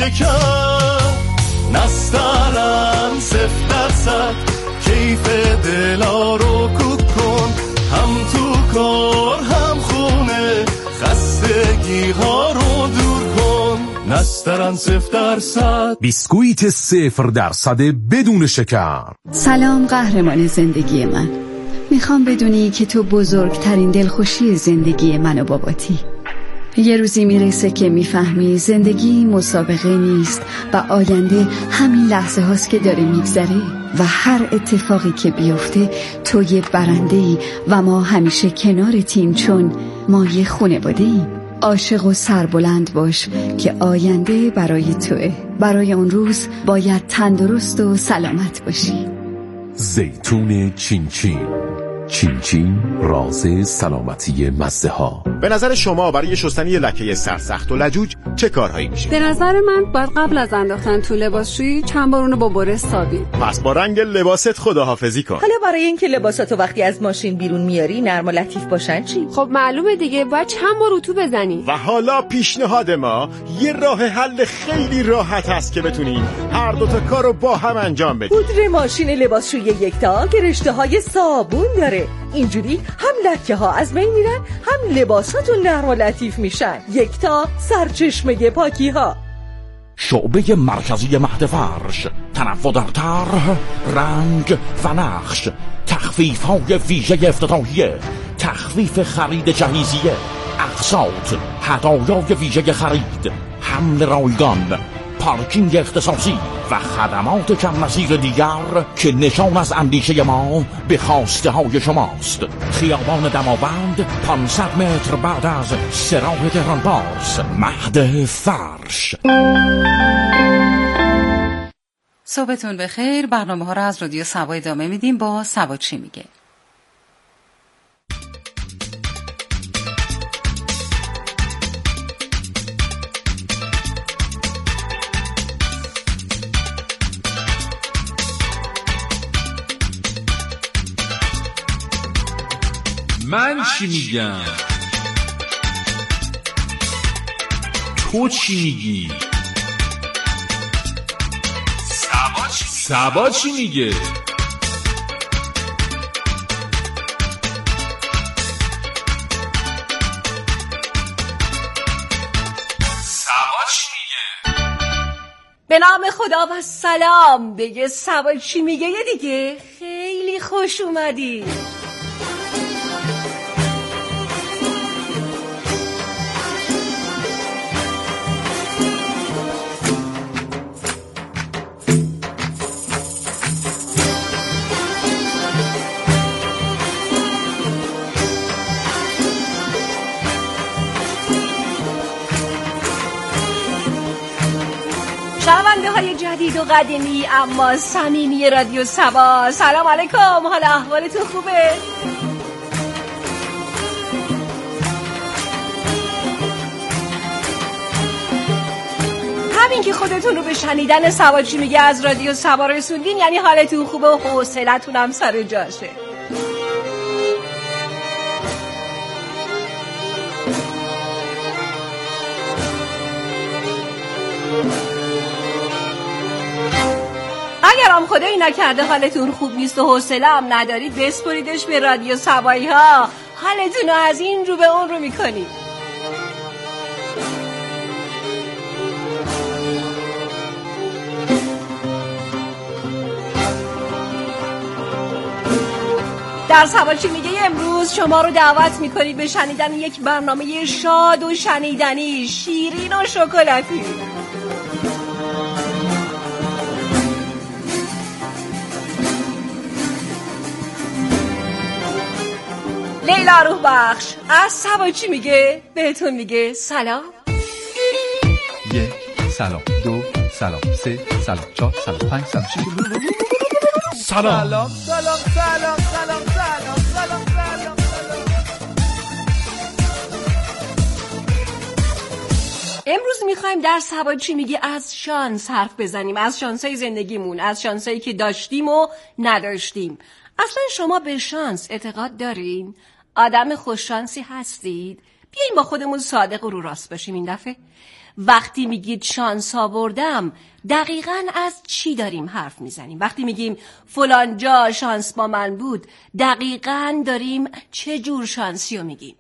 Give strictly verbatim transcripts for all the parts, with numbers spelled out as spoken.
شکر نسترن صفر درصد کیف دلا رو کوک کن هم تو کار هم خونه خستگی ها رو دور کن نسترن صفر درصد بیسکویت صفر درصد بدون شکر. سلام قهرمان زندگی من، میخوام بدونی که تو بزرگترین دلخوشی زندگی من و باباتی. یه روزی میرسه که میفهمی زندگی مسابقه نیست و آینده همین لحظه هاست که داره میگذره و هر اتفاقی که بیفته تو یه برنده‌ای و ما همیشه کنارتیم چون ما یه خانواده ایم. عاشق و سربلند باش که آینده برای توئه. برای اون روز باید تندرست و سلامت باشی. زیتون چین چین، چین چین راز سلامتی مزه ها. به نظر شما برای شستن یه لکه سرسخت و لجوج چه کارهایی میشه؟ به نظر من باید قبل از انداختن تو لباسشویی چند بار اونو با بره سابی. پس با رنگ لباست خداحافظی کن. حالا برای اینکه لباساتو وقتی از ماشین بیرون میاری نرم و لطیف باشن چی؟ خب معلومه دیگه، باید چند بار اتو بزنی. و حالا پیشنهاد ما یه راه حل خیلی راحت هست که بتونین هر دو تا کارو با هم انجام بدید. پودر ماشین لباسشویی یکتا که رشته‌های صابون داره. اینجوری هم لکه ها از بین میرن هم لباساتون نرم و لطیف میشن. یکتا سرچشمه پاکی ها. شعبه مرکزی مهد فرش، تنوع در طرح، رنگ و نقش، تخفیف های ویژه افتتاحیه، تخفیف خرید جهیزیه، اقساط، هدایای ویژه خرید، حمل رایگان، پارکینگ اختصاصی و خدمات کم نظیر دیگر که نشان از اندیشه ما به خواسته های شماست. خیابان دماوند پانصد متر بعد از سراح تهران باز، مهد فرش. صبحتون بخیر. برنامه ها را از رادیو سبا ادامه میدیم با سبا چی میگه. من چی میگم؟ تو چی میگی؟ سبا چی, سبا چی میگه؟ سبا چی میگه؟ به نام خدا و سلام. بگه سبا چی میگه دیگه. خیلی خوش اومدی. شنونده های جدید و قدیمی اما صمیمی رادیو سبا، سلام علیکم. حالا احوالتون خوبه؟ همین که خودتون رو به شنیدن سبا چی میگه از رادیو سبا رسوندین یعنی حالتون خوبه و حوصلتون هم سر جاشه. اگرم خدایی نکرده حالتون خوب نیست و حوصله هم ندارید بسپریدش به رادیو سبایی ها. حالتون رو از این رو به اون رو میکنید. در سبا چی میگه امروز شما رو دعوت میکنید به شنیدن یک برنامه شاد و شنیدنی، شیرین و شکلاتی. لیلا روح بخش از سبا چی میگه بهتون میگه سلام. یک سلام، دو سلام، سه سلام، چهار سلام، پنج سلام، شش سلام سلام سلام سلام سلام سلام سلام سلام. امروز میخوایم در سبا چی میگه از شانس حرف بزنیم، از شانسای زندگیمون، از شانسایی که داشتیم و نداشتیم. اصلا شما به شانس اعتقاد دارین؟ آدم خوششانسی هستید؟ بیاییم با خودمون صادق و رو راست باشیم این دفعه. وقتی میگید شانس آوردم دقیقاً از چی داریم حرف میزنیم؟ وقتی میگیم فلان جا شانس با من بود دقیقاً داریم چه جور شانسی رو میگیم؟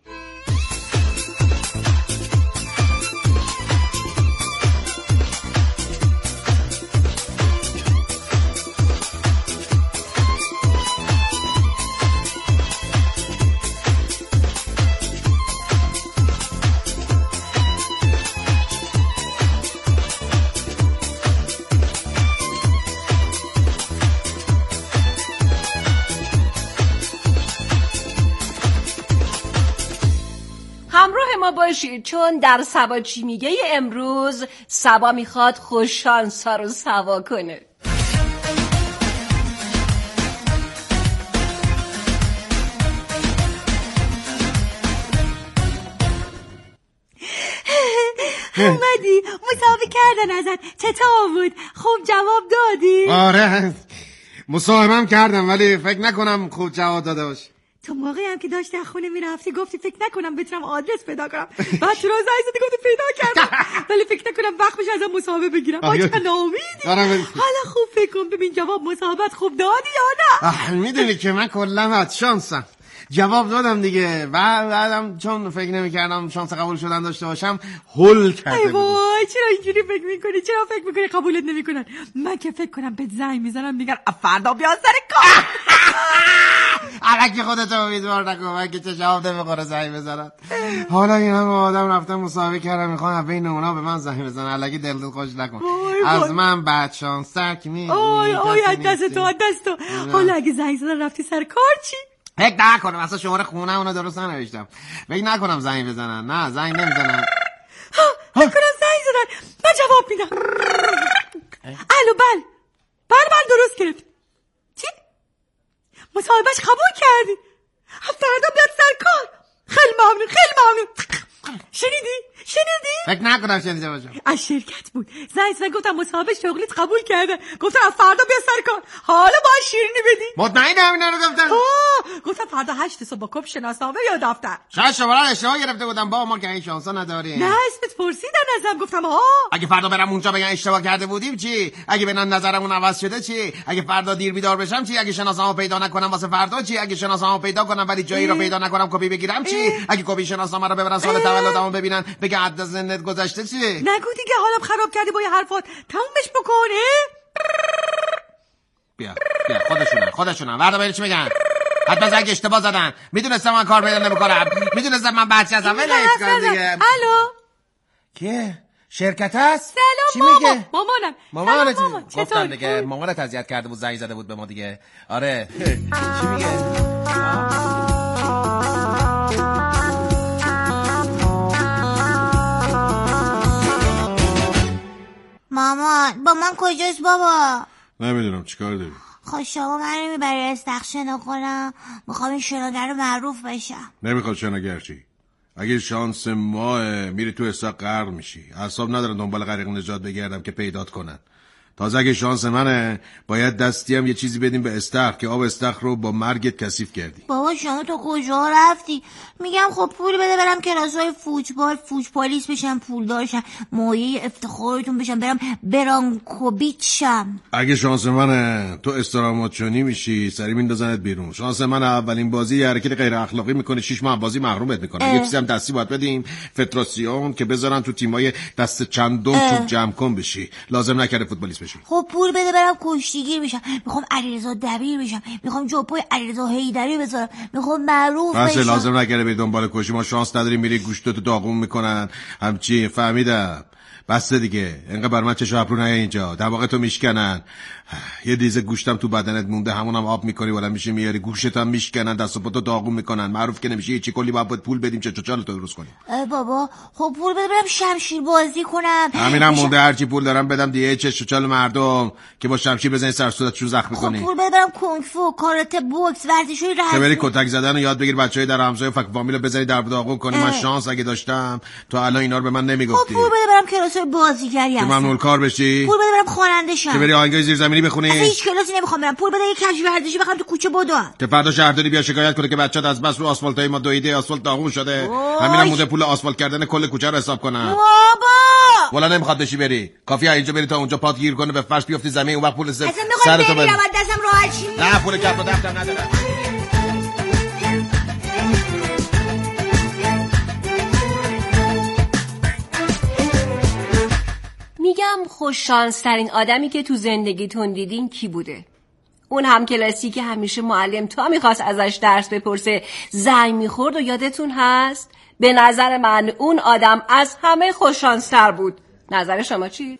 ما باشید چون در سبا چی میگه امروز سبا میخواد خوش شانسا رو سوا کنه. اومدی مسابقه کردن ازت چطور بود؟ خوب جواب دادی؟ آره مصاحبه‌ام کردم ولی فکر نکنم خوب جواب داده باشی. تو موقعی هم که داشتی از خونه میرفتی گفتی فکر نکنم بتونم آدرس پیدا کنم، بعد تو روز زنگ زدی گفتی پیدا کردم ولی فکر نکنم وقت بشه ازم مصاحبه بگیرم. آجا ناامیدی؟ حالا خوب فکر کن ببین جواب مصاحبت خوب دادی یا نه؟ میدونی که من کلا شانسم، جواب دادم دیگه. بعد بعدم چون فکر نمی‌کردم شانس قبول شدن داشته باشم هول کرده بودم. وای چرا اینجوری فکر می‌کنی؟ چرا فکر می‌کنی قبولت نمی‌کنن؟ من که فکر کنم بهت زنگ میزنم میگن فردا بیا سر کار. الکی خودت امیدوار نکن، من که چه جواب نمیخوره زنگ بزنن. حالا این همه آدم رفتن مسابقه کردن میخوان بین اونا به من زنگ بزنن، الکی دلت خوش نکن. از من بد شانس‌تر که می آی آی از دست تو از دست تو. حالا اگه زنگ زدن رفتی سر کار چی؟ فکر نکنم اصلا شماره خونه اونو درست ننوشتم. فکر نکنم زنگ بزنن. نه زنگ نمیزنن. فکر کنم زنگ زدن. من جواب میدم. الو بل بل بل درست گرفت. چی؟ مصاحبهش قبول کردی؟ فردا بیاد سر کار. خیلی ممنون خیلی ممنون. شنیدی؟ شنیدی؟ فکر نکنم شنیده باشم. از شرکت بود. زنگ زدن گفتم مصاحبه شغلیت قبول کرده. گفتم فردا بیا سر کار. حالا باید شیرینی بدی. مطمئنی همینا رو گفتن؟ آه گفتم فردا هشت صبح با کپ شناسنامه یا دفتر. شاید شماره اشتباه گرفته بودم. با ما که این شانسا نداریم. نه اسمت پرسیدن ازم گفتم ها. اگه فردا برم اونجا بگن اشتباه کرده بودیم چی؟ اگه بنن نظرمون عوض شده چی؟ اگه فردا دیر بیدار بشم چی؟ اگه شناسنامه پیدا نکنم واسه فردا چی؟ اگه شناسنامه پیدا کنم ولی جایی رو پیدا نکنم کپی بگیرم چی؟ اگه کپی شناسنامه رو ببرن سال تولدمو ببینن بگه عدد سنت گذشته چی؟ نگو دیگه حالم خراب کردی با یه حرفات. تمومش بکنه. بیا بیا خودشونن خودشونن وردا ببین چی میگن. حتما اگه اشتباه زدن. میدونستم من کار پیدا نمیکنم. میدونستم من بچه هستم ولی کار دیگه. الو کیه؟ شرکت هست؟ سلام چی میگه؟ مامانم. مامانت گفتن دیگه مامانت اذیت کرده بود زنگ زده بود به ما دیگه. آره چی میگه؟ مامان با من کجاست بابا؟ نمیدونم چیکار داری؟ خب شما من رو میبری استخ شنا کنم. میخوام این شناگر رو معروف بشم. نمیخواد شناگر چی؟ اگه شانس ماه میری تو استخ غرق میشی. اعصاب ندارم دنبال غریق نجات بگردم که پیدات کنن. تازه اگه شانس منه باید دستی هم یه چیزی بدیم به استخر که آب استخر رو با مرگت کثیف کردی. بابا شما تو کجا رفتی؟ میگم خب پول بده برم کلاسای فوتبال فوتبالیست بشم پول داشتم مایه افتخارتون بشم برم برانکوبیچ شم. اگه شانس منه تو استراماچونی میشی سری میندازنت بیرون. شانس من اولین بازی یه حرکت غیر اخلاقی میکنه شش ماه بازی محرومت میکنه. یه چیزی هم دستی باید بدیم فدراسیون که بذارن تو تیمای دست چندم توپ جمع کن بشی. لازم نکرده فوتبالیست بشی. خب پول بده برم کشتیگیر بشم. میخوام علیرضا دبیر بشم. میخوام جوپای علیرضا حیدری بذارم. میخوام معروف بشم. لازم نکرده به دنبال کشی. ما شانس نداریم میری گوشتتو داغون میکنن همچی. فهمیدم بس دیگه انقدر بر من چشم ابرو نیا اینجا. دماغتو میشکنن. یه دیزه گوشتم تو بدنت مونده همونم آب میکنی ولا میشه میاری گوشت هم میشکنن دست و پاتو داغون میکنن. معروف که نمیشه. چی کلی باید پول بدیم چه چالتو درست کنیم. ای بابا خب پول بده برم شمشیر بازی کنم. همینم بشم... مونده هرچی پول دارم بدم دیگه چه چال مردم که با شمشیر بزنی سر صورتشون زخم کنی. خب پول بده برم کنگ فو کاراته بوکس ورزشوی رزمی. که بری کتک زدن و یاد بگیر بچهای در همسایه فک فامیلو بزنی در داغون کنی. من شانس اگه داشتم تو الان اینا رو به من نمیگفتی. خب پول بده برم کلاس کلاسای بازیگری هستم. که ممنوع کار بشی؟ پول بده برم خواننده شم. که بری آهنگای زیرزمینی بخونی؟ اصلا هیچ کلاسی نمیخوام برم. پول بده یه کشف ورزشی بخوام تو کوچه بدوم. که فردا شهرداری بیا شکایت کنه که بچه‌ت از بس رو آسفالتای ما دویده، آسفالت داغون شده. همینم مونده پول آسفالت کردن کل کوچه رو حساب کنن. بابا والا نمیخواد بشی بری. کافیه اینجا بری تا اونجا پات گیر کنه به فرش بیفتی زمین، اون وقت پول سر سرتو بده. دستم راحت شی. نه پول کف و دفتر نداره. میگم خوش شانس ترین آدمی که تو زندگیتون دیدین کی بوده؟ اون هم کلاسی که همیشه معلم تا میخواست ازش درس بپرسه زنگ میخورد و یادتون هست؟ به نظر من اون آدم از همه خوش شانس تر بود. نظر شما چی؟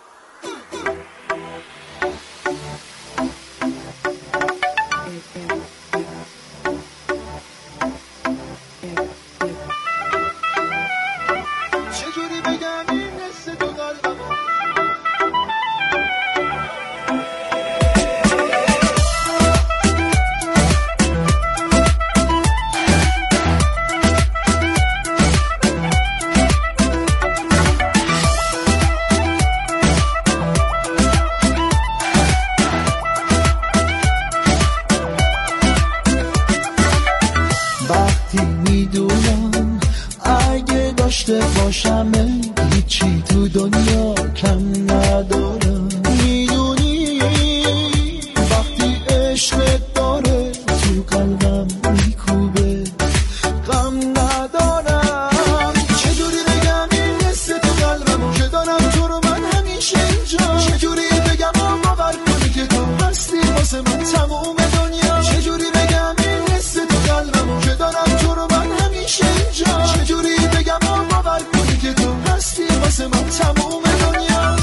باشم هیچی تو دنیا کم ندارم. میدونی وقتی عشق داره تو قلبم میکوبه غم ندارم. چجوری بگم این حس تو قلبم که دارم تو رو من همیشه اینجا. چجوری بگم باور کنی که تو هستی واسه من تموم دنیا. چجوری بگم این حس تو قلبم که دارم تو رو من همیشه اینجا. چجوری بگم باور کنی که تو هستی واسه من تموم دنیا.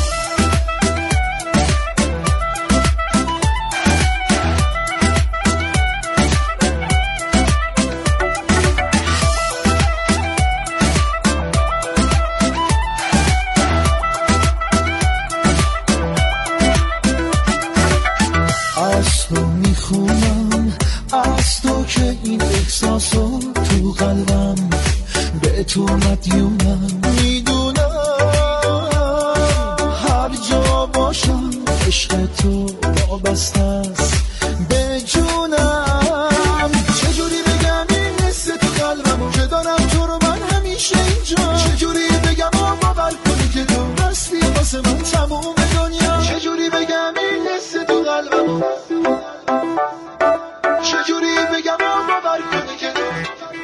از تو میخونم از تو که این احساسو تو قلبم به تو مدیونم. میدونم هر جا باشم عشق تو وابسته است به جونم. چجوری بگم این حس تو قلبم که دارم تو رو من همیشه اینجا. چجوری بگم باور کنی که تو هستی واسه من تموم دنیا. چجوری بگم این حس تو قلبم. چجوری بگم باور کنی که تو.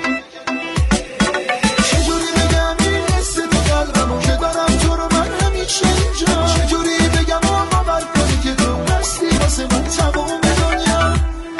چجوری بگم این حس تو قلبم که دارم تو رو من همیشه اینجا. چجوری بگم باور کنی که تو هستی واسه من تموم دنیا.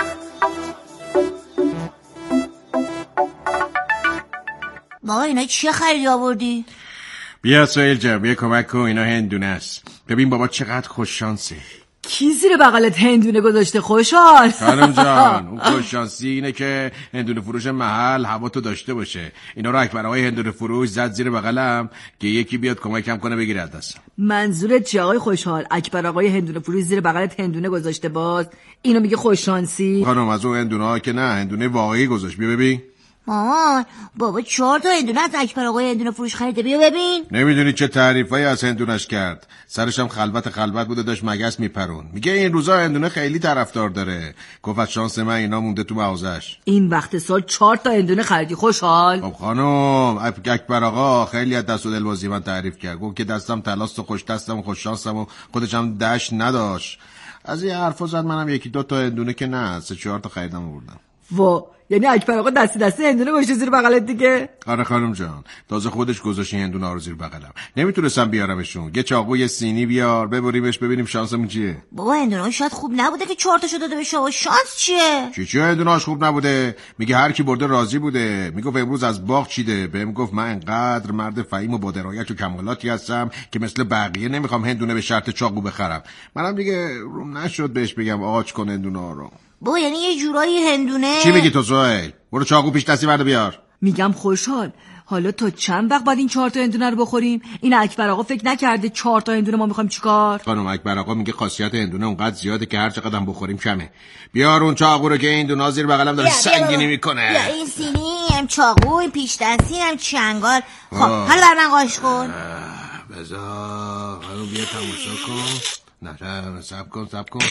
بابا اینا چیه خریدی آوردی؟ بیا سویل جان بیا کمک کن، اینا هندونه است. ببین بابا چقدر خوش شانسه. کی زیر بغلت هندونه گذاشته خوشحال؟ خانم جان اون خوش شانسی اینه که هندونه فروش محل هوا تو داشته باشه. اینا رو اکبر آقای هندونه فروش زد زیر بغلم که یکی بیاد کمکم کنه بگیره از دستم. منظورت چیه آقای خوشحال؟ اکبر آقای هندونه فروش زیر بغلت هندونه گذاشته باز اینو میگه خوش شانسی؟ خانم از اون هندونه ها که نه، هندونه واقعی گذاشت. بیا ببین. مامان بابا چهار تا هندونه از اکبر آقای هندونه فروش خریده. بیا ببین. نمیدونی چه تعریفایی از هندونش کرد. سرش هم خلوت خلوت بوده داشت مگس میپرون. میگه این روزا هندونه خیلی طرفدار داره. گفت از شانس من اینا مونده تو مغازش. این وقت سال چهار تا هندونه خریدی خوشحال؟ خب خانم اکبر آقا خیلی از دست و دل بازی من تعریف کرد. گفت که دستم تلاست و خوش دستم و خوش شانسم و خودش هم دش نداشت. از این حرفا زد. منم یکی دو تا هندونه که نه سه چهار تا خریدم آوردم. وا یعنی اکبر آقا دستی دستی هندونه گذاشته زیر بغلت دیگه؟ آره خانم جان تازه خودش گذاشت هندونه رو زیر بغلم. نمیتونستم بیارمشون. یه چاقو یه سینی بیار ببریمش ببینیم شانسمون چیه. بابا هندونه شاید خوب نبوده که چهار تاشو داده به شما. شانس چیه؟ چی چی هندونهاش خوب نبوده؟ میگه هر کی برده راضی بوده. میگفت امروز از باغ چیده. بهم گفت من انقدر مرد فهیم و با درایت و کمالاتی هستم که مثل بقیه نمیخوام هندونه به شرط چاقو بخرم. منم دیگه روم نشد بهش بگم آج کن هندونه رو. بابا یعنی یه جورایی هندونه. چی میگی تو سوهیل؟ برو چاقو پیش دستی برده بیار. میگم خوشحال حالا تا چند وقت بعد این چهار تا هندونه رو بخوریم؟ این اکبر آقا فکر نکرده چهار تا هندونه ما میخوایم چیکار؟ خانم اکبر آقا میگه خاصیت هندونه اونقدر زیاده که هر چقدر بخوریم کمه. بیار اون چاقو رو که هندونه زیر بغلم داره سنگینی میکنه. یا این سینی هم چاقو، این پیش دستی هم چنگال. خب حالا بر من قاش کن. بذار خانم بیا تماشا کن. نه نه سب کن سب کن.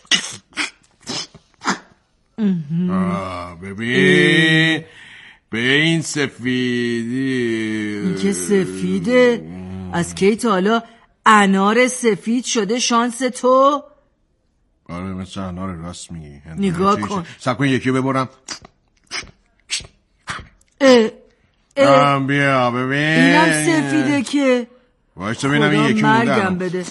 آه ببین به این سفیدی. این که سفیده؟ از کی تا حالا انار سفید شده شانس تو؟ آره مثل انار راست میگی. نگاه کن. سب کن یکی ببرم. اه اه بیا ببین اینم سفیده که. وایسا ببینم این یکی مونده. مرگم بده.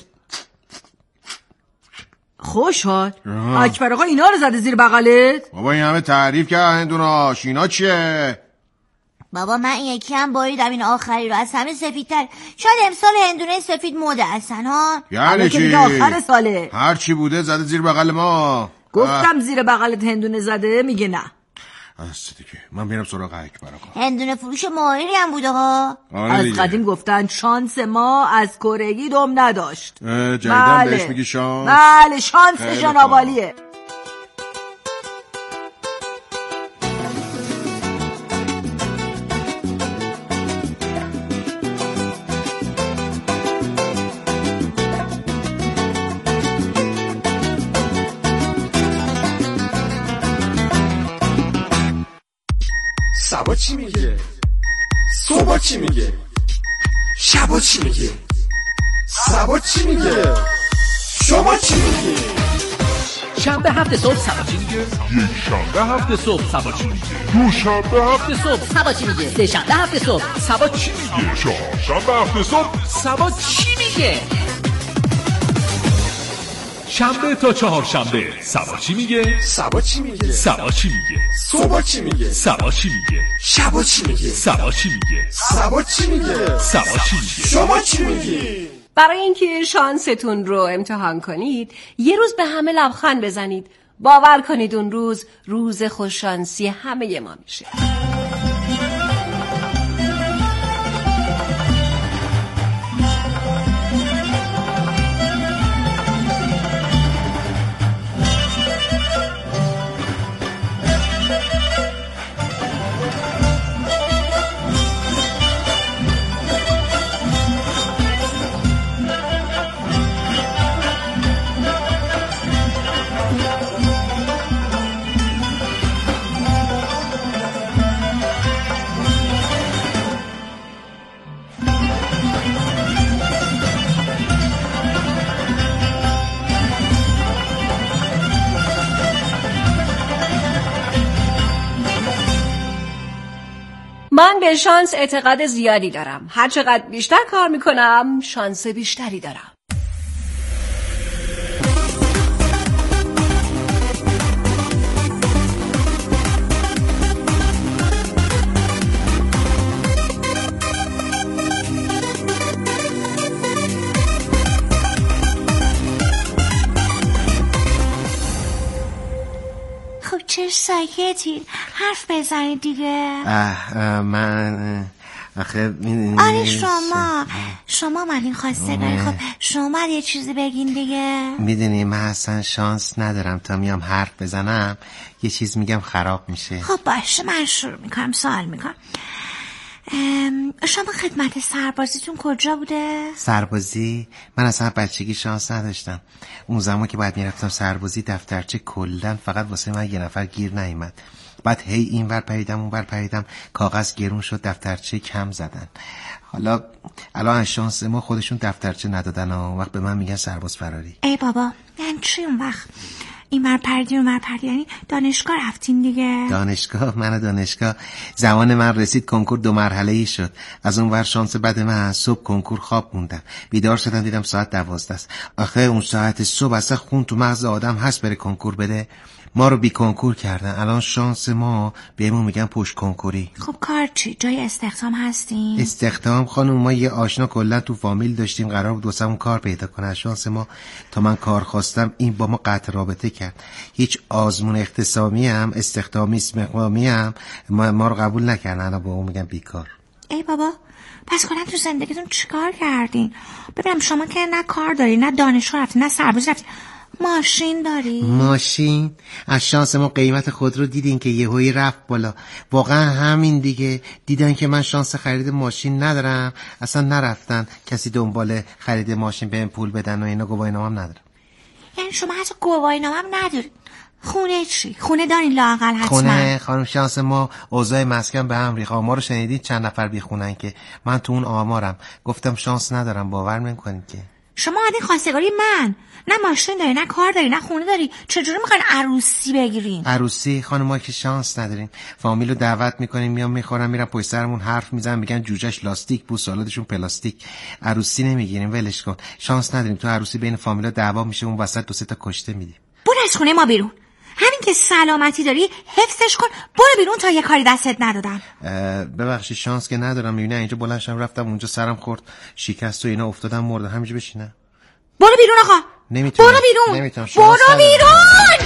خوشحال اکبر آقا اینا رو زده زیر بغلت؟ بابا این همه تعریف کرد هندوناش، اینا چیه؟ بابا من این یکی هم باریدم، این آخری رو از همه سفیدتر. شاید امسال هندونه سفید موده هستن ها. یعنی چی؟ آخر ساله هر چی بوده زده زیر بغل ما. گفتم زیر بغلت هندونه زده، میگه نه. است دیگه من میرم سراغ اکبر آقا. هندونه فروش ماهری هم بوده ها. از قدیم گفتن شانس ما از کرگی دم نداشت. جدیدم بله. بهش میگی شانس؟ بله شانس جنابالیه. سبا چی میگه؟ صبح چی میگه؟ شبا چی میگه؟ سبا چی میگه؟ شما چی میگه؟ شنبه هفت صبح سبا چی میگه؟ یک شنبه هفت صبح سبا چی میگه؟ دو شنبه هفت صبح سبا چی میگه؟ سه شنبه هفت صبح سبا چی میگه؟ چهار شنبه هفت صبح سبا چی میگه؟ شنبه تا چهار شنبه سبا چی میگه؟ سبا چی میگه؟ سبا چی میگه؟ صبح چی میگه؟ سبا چی میگه؟ شبا چی میگه؟ سبا چی میگه؟ سبا چی میگه؟ سبا چی میگه؟ شما چی میگی؟ برای اینکه شانستون رو امتحان کنید یه روز به همه لبخند بزنید. باور کنید اون روز روز خوششانسی همه ما میشه. من به شانس اعتقاد زیادی دارم. هر چقدر بیشتر کار میکنم شانس بیشتری دارم. خب چه ساکتین؟ حرف بزنید دیگه. اه اه من آخه آره شما شما من این خواسته داری. خب شما یه چیزی بگین دیگه. میدونی من اصلا شانس ندارم تا میام حرف بزنم یه چیز میگم خراب میشه. خب باشه من شروع میکنم سوال میکنم. شما خدمت سربازیتون کجا بوده؟ سربازی؟ من اصلا بچگی شانس نداشتم. اون زمان که باید میرفتم سربازی دفترچه کلن فقط واسه من یه نفر گیر نیومد. بعد هی این ور پریدم اون ور پریدم کاغذ گرون شد دفترچه کم زدن. حالا الان شانس ما خودشون دفترچه ندادن و وقت به من میگن سرباز فراری. ای بابا یعنی چی اون وقت؟ این ور پردی اون ور پردی یعنی دانشگاه رفتین دیگه؟ دانشگاه؟ من دانشگاه زمان من رسید کنکور دو مرحله‌ای شد. از اون ور شانس بد من صبح کنکور خواب موندم. بیدار شدم دیدم ساعت دوازده است. آخه اون ساعت صبح اصلا خون تو مغز آدم هست بره کنکور بده. ما رو بی کنکور کردن. الان شانس ما بهمون میگن پشت کنکوری. خب کار چی؟ جای استخدام هستین؟ استخدام خانم ما یه آشنا کلا تو فامیل داشتیم قرار بود واسمون کار پیدا کنه. شانس ما تا من کار خواستم این با ما قطع رابطه کرد. هیچ آزمون اختصامی هم استخدامی اسمقامی هم ما, ما رو قبول نکردن. الان با اون میگن بیکار. ای بابا پس کلا تو زندگیتون چیکار کردین؟ ببینم شما که نه کار داری نه دانشگاه رفتین نه سربازی رفتین. ماشین داری؟ ماشین؟ از شانس ما قیمت خودرو دیدین که یهویی رفت بالا. واقعا همین دیگه، دیدن که من شانس خرید ماشین ندارم، اصلا نرفتن کسی دنبال خرید ماشین بهم پول بدن و اینا. گواهینامه‌ام ندارم. یعنی شما حتی گواهینامه هم نداری؟ خونه چی؟ خونه دارین لااقل حتما؟ خونه خانم، شانس ما اوضاع مسکن به هم ریخت. آمار رو شنیدید چند نفر بی خونن که من تو اون آمارم. گفتم شانس ندارم، باور نمی‌کنید که. شما عادی خواستگاری من، نه ماشین داری، نه کار داری، نه خونه داری، چجوری میخواین عروسی بگیرین؟ عروسی خانم ما که شانس نداریم. فامیل رو دعوت میکنیم میام میخورم میرم پشت سرمون حرف میزنن میگن جوجهش لاستیک بود سالادشون پلاستیک. عروسی نمیگیریم، ولش کن. شانس نداریم. تو عروسی بین فامیلا دعوا میشه، اون وسط دو سه تا کشته میدیم. برو از خونه ما بیرون. همین که سلامتی داری حفظش کن، برو بیرون تا یه کاری دستت ندادم. ببخشید شانس که ندارم. میبینی اینجا بلند شدم رفتم اونجا سرم خورد شکست و اینا افتادم مردم. همینجا بشینم. برو بیرون آقا. نمیتونم. برو بیرون. نمیتونم. برو بیرون.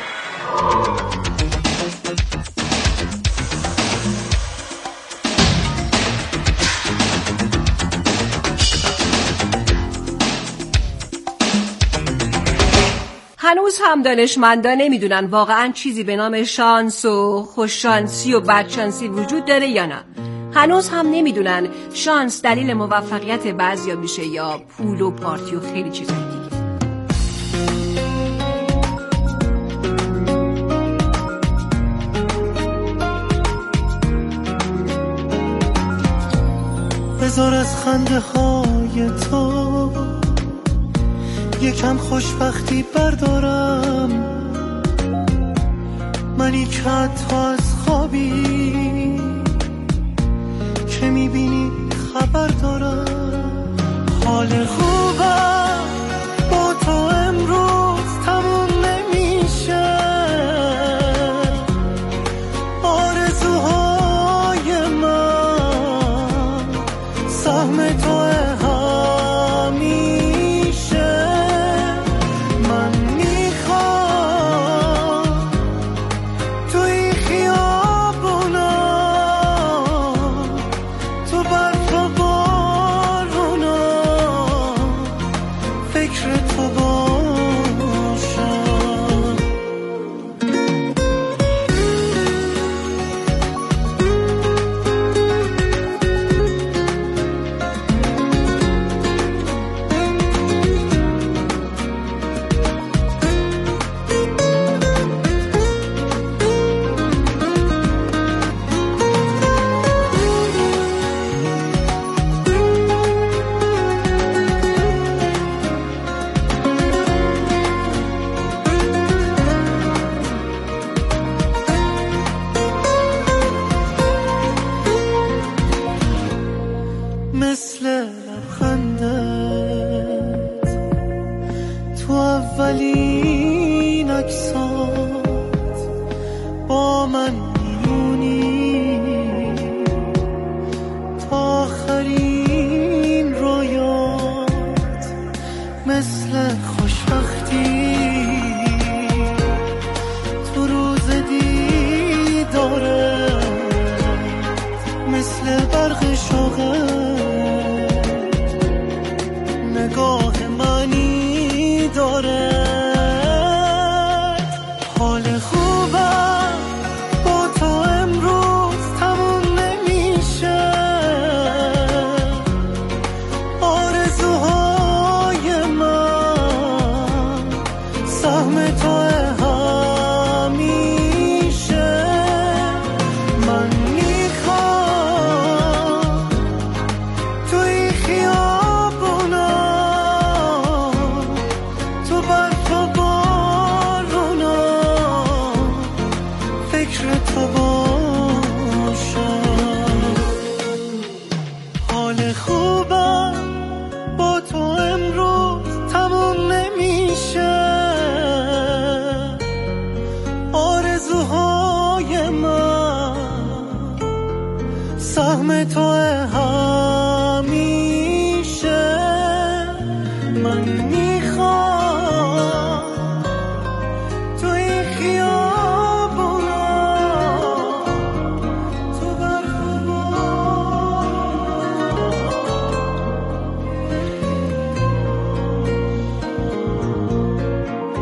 هنوز هم دانشمندان نمیدونن واقعا چیزی به نام شانس و خوششانسی و بدشانسی وجود داره یا نه. هنوز هم نمیدونن شانس دلیل موفقیت بعضیا میشه یا پول و پارتی و خیلی چیزای دیگه. بذار از خنده های تو یکم خوشبختی بردارم، منی که حتی از خوابی که میبینی خبر دارم. حال خوبم با تو امروز تموم نمیشه، آرزوهای من سهم تو سهم تو همیشه. من میخوام توی خیابونا تو برف و باد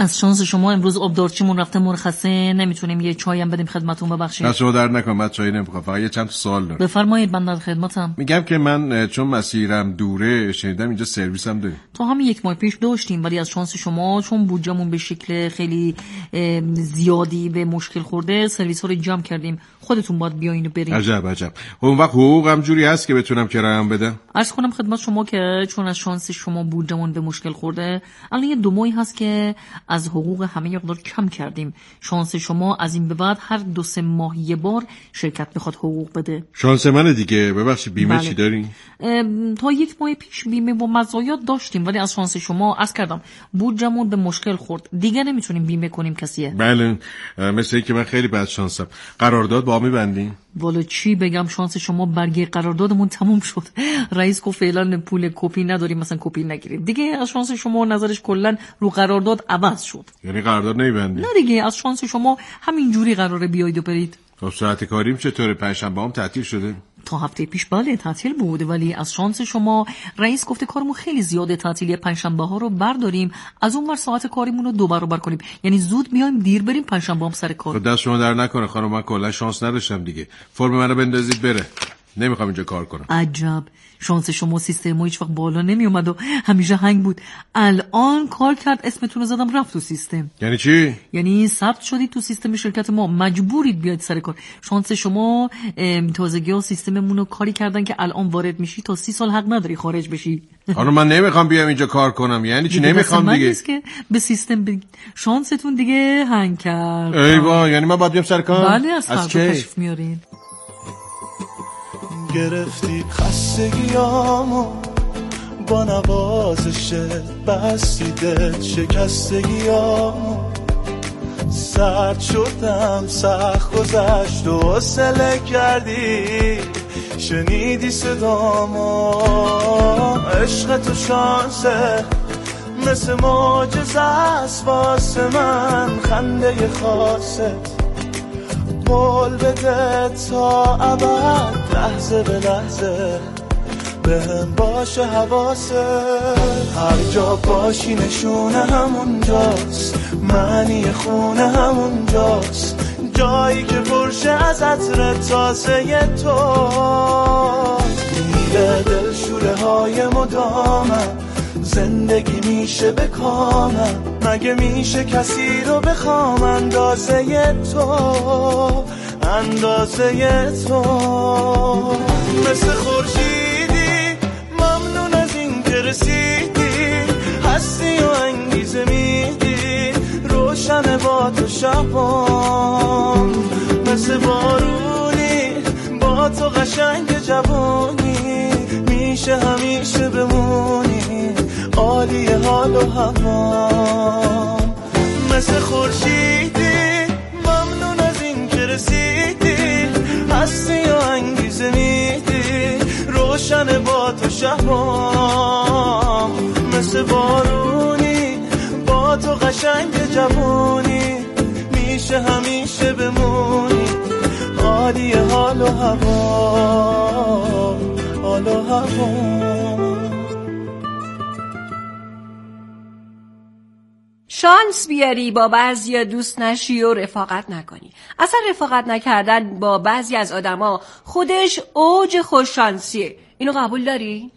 از شانس شما امروز آبدارچیمون رفته مرخصه، نمیتونیم یه چای هم بدیم خدمتتون ببخشید. نه شما درد نکن، من چای نمیخوام، فقط یه چند تا سوال دارم. بفرمایید، من در خدمتم. میگم که من چون مسیرم دوره شنیدم اینجا سرویس هم داریم. تو همین یک ماه پیش داشتیم، ولی از شانس شما چون بودجمون به شکل خیلی زیادی به مشکل خورده سرویس ها رو جمع کردیم. خودتون باید بیاین و برین. عجب عجب. اون وقت حقوقم جوری هست که بتونم کرایه‌ام بدم؟ عرض کنم خدمت شما که چون از شانس شما بودجمون به مشکل خورده، الان یه دو ماهی هست که از حقوق همه مقدار کم کردیم. شانس شما از این به بعد هر دو سه ماه یه بار شرکت بخواد حقوق بده. شانس منه دیگه. ببخشید بیمه بله. چی دارین؟ تا یک ماه پیش بیمه با مزایات داشتیم، ولی از شانس شما عرض کردم بودجمون به مشکل خورد، دیگه نمیتونیم بیمه کنیم کسیه. بله، مثل اینکه من خیلی بد شانسم. قرارداد با میبندین؟ والا چی بگم، شانس شما برگه قراردادمون تموم شد. رئیس گفت فعلا پول کپی نداریم، مثلا کپی نگیرید دیگه. از شانس شما نظرش کلا رو قرارداد عوض شد. یعنی قرارداد نمیبندین؟ نه دیگه، از شانس شما همین جوری قراره بیاید و برید. خب ساعت کاریم چطوره؟ پنجشنبه هم تعطیل شده؟ تا هفته پیش بله تعطیل بود، ولی از شانس شما رئیس گفته کارمون خیلی زیاده، تعطیلی پنجشنبه ها رو برداریم، از اون ور ساعت کاریمون رو دو برابر کنیم، یعنی زود بیایم دیر بریم، پنجشنبه هم سر کار. خب دست شما در نکنه خانم، من کلا شانس نداشتم دیگه. فرم منو بندازید بره، نمیخوام اینجا کار کنم. عجب، شانس شما سیستم ما هیچ وقت بالا نمی اومد و همیشه هنگ بود. الان کار کرد، اسمتون رو زدم رفت تو سیستم. یعنی چی؟ یعنی ثبت شدید تو سیستم شرکت ما، مجبورید بیاید سر کار. شانس شما تازگی‌ها سیستممون رو کاری کردن که الان وارد میشی تا سی سال حق نداری خارج بشی. حالا من نمیخوام بیام اینجا کار کنم. یعنی چی نمیخوام دیگه؟ نیست که به سیستم بگید. شانستون دیگه هنگ کرد. ای وای، یعنی من باید بیام سر کار؟ بله، از فردا تشریف میارین. گرفتی خستگیامو با نوازشت، بستی دل شکستگیامو، سرد شدم سخت گذشت و حوصله کردی، شنیدی صدامو. عشق تو شانسه مثل معجزه است واسه من، خنده خاصت قول بده تا ابد، لحظه به لحظه بهم باشه حواست. هر جا باشی نشونه همونجاست، معنی خونه همونجاست، جایی که پرشه از عطر تازه تو. میره دل شوره های مدامم، زندگی میشه به کامم، مگه میشه کسی رو بخوام اندازه تو، اندازه تو. مثل خورشیدی ممنون از این که رسیدی، هستی و انگیزه میدی، روشن با تو شبام. مثل بارونی با تو قشنگ جوانی، میشه همیشه بمونی، عالی حال و هوام. مثل خورشیدی ممنون از این که رسیدی، هستی و انگیزه میدی، روشن با تو شبام. مثل بارونی با تو قشنگ جوانی، میشه همیشه بمونی، عالی حال و هوام، حال و هوام. شانس بیاری با بعضی دوست نشی و رفاقت نکنی. اصلا رفاقت نکردن با بعضی از آدما خودش اوج خوششانسیه. اینو قبول داری؟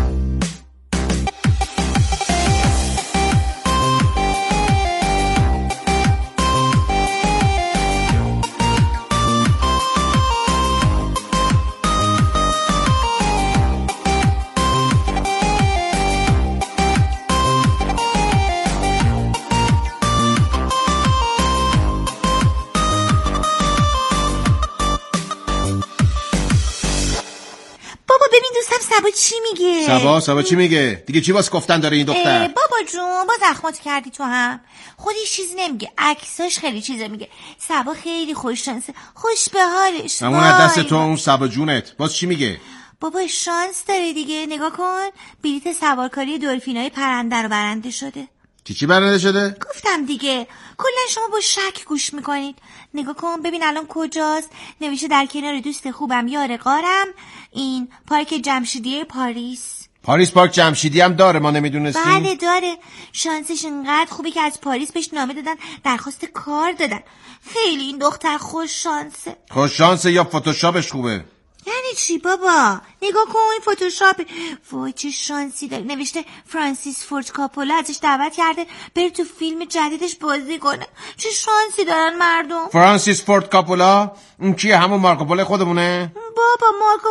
سبا چی میگه؟ سبا سبا چی میگه؟ دیگه چی واسه گفتن داره این دختر؟ بابا جون باز اخمات کردی تو هم. خودش چیزی نمیگه، عکساش خیلی چیزا میگه. سبا خیلی خوششانسه، خوش به حالش. همون دست تو اون سبا جونت باز چی میگه؟ بابا شانس داره دیگه، نگاه کن بلیت سوارکاری دلفینای پرنده رو برنده شده. چی چی برنده شده؟ گفتم دیگه، کلا شما با شک گوش میکنید. نگاه کن ببین الان کجاست، نوشته در کنار دوست خوبم یار غارم، این پارک جمشیدیه پاریس. پاریس پارک جمشیدی هم داره، ما نمیدونستیم؟ بله داره. شانسش انقدر خوبه که از پاریس بهش نامه دادن، درخواست کار دادن. خیلی این دختر خوش شانسه. خوش شانسه یا فتوشاپش خوبه؟ یعنی چی بابا؟ نگاه کن این فتوشاپ. وای چه شانسی داره. نوشته فرانسیس فورد کاپولا ازش دعوت کرده بره تو فیلم جدیدش بازی کنه. چه شانسی دارن مردم. فرانسیس فورد کاپولا؟ اون کیه؟ همون مارکوپولو خودمونه؟ بابا مارکو